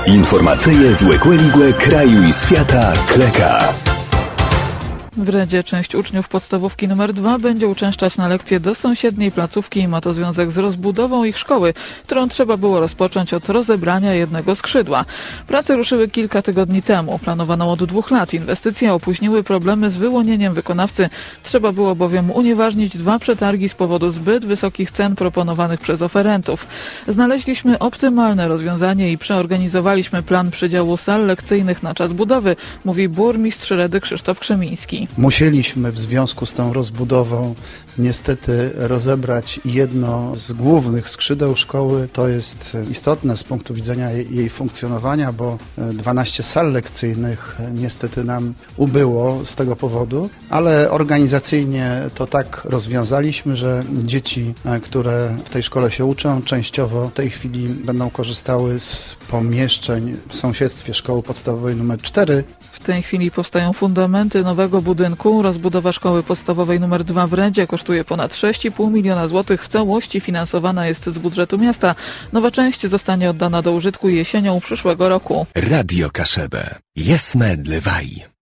Informacyje z Łekłe kraju i świata Kleka. W Redzie część uczniów podstawówki nr 2 będzie uczęszczać na lekcje do sąsiedniej placówki i ma to związek z rozbudową ich szkoły, którą trzeba było rozpocząć od rozebrania jednego skrzydła. Prace ruszyły kilka tygodni temu. Planowano od 2 lat. Inwestycje opóźniły problemy z wyłonieniem wykonawcy. Trzeba było bowiem unieważnić 2 przetargi z powodu zbyt wysokich cen proponowanych przez oferentów. Znaleźliśmy optymalne rozwiązanie i przeorganizowaliśmy plan przydziału sal lekcyjnych na czas budowy, mówi burmistrz Redy Krzysztof Krzemiński. Musieliśmy w związku z tą rozbudową niestety rozebrać jedno z głównych skrzydeł szkoły. To jest istotne z punktu widzenia jej funkcjonowania, bo 12 sal lekcyjnych niestety nam ubyło z tego powodu, ale organizacyjnie to tak rozwiązaliśmy, że dzieci, które w tej szkole się uczą, częściowo w tej chwili będą korzystały z pomieszczeń w sąsiedztwie szkoły podstawowej nr 4. W tej chwili powstają fundamenty nowego budynku. Rozbudowa szkoły podstawowej nr 2 w Redzie kosztuje ponad 6,5 miliona złotych. W całości finansowana jest z budżetu miasta. Nowa część zostanie oddana do użytku jesienią przyszłego roku. Radio Kaszebę. Jesme dlewaj.